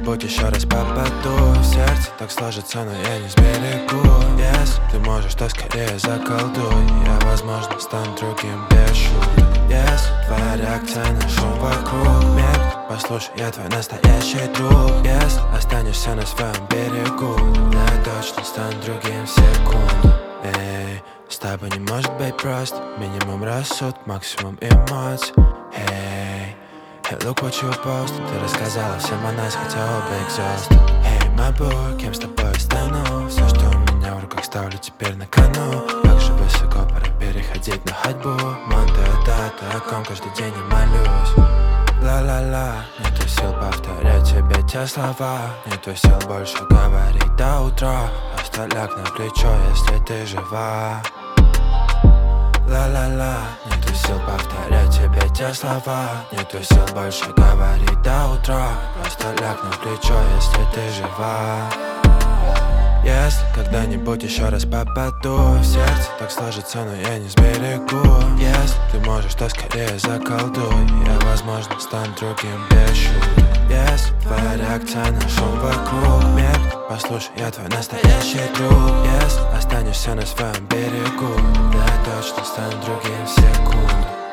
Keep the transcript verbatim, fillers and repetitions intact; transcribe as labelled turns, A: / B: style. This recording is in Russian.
A: когда-нибудь еще раз попаду в сердце, так сложится, но я не сберегу. Если ты можешь, то скорее заколдуй. Я, возможно, стану другим без шуток. Если твоя реакция на шум вокруг мир, послушай, я твой настоящий друг. Если останешься на своем берегу, тогда я точно стану другим в секунду. Эй, с тобой не может быть просто. Минимум рассудок, максимум эмоций. Эй, hey, look what you posted. Ты рассказала всем о нас, хотя оба exhausted. Hey, my boy, кем с тобой стану? Все, что у меня в руках, ставлю теперь на кону. Как же высоко, пора переходить на ходьбу. Монте дата, о ком каждый день я молюсь. Ла-ла-ла, нету сил повторять тебе те слова. Нету сил больше говорить до утра. Просто ляг на плечо, если ты жива. Ла-ла-ла, нету сил повторять тебе те слова. Нету сил больше говорить до утра. Просто ляг на плечо, если ты жива. Если когда-нибудь еще раз попаду в сердце, так сложится, но я не сберегу. Если ты можешь, то скорее заколдуй. Я, возможно, стану другим без шуток. Если твоя реакция на шум вокруг мир, послушай, я твой настоящий друг. Если останешься на своем берегу, тогда я точно стану другим в секунду.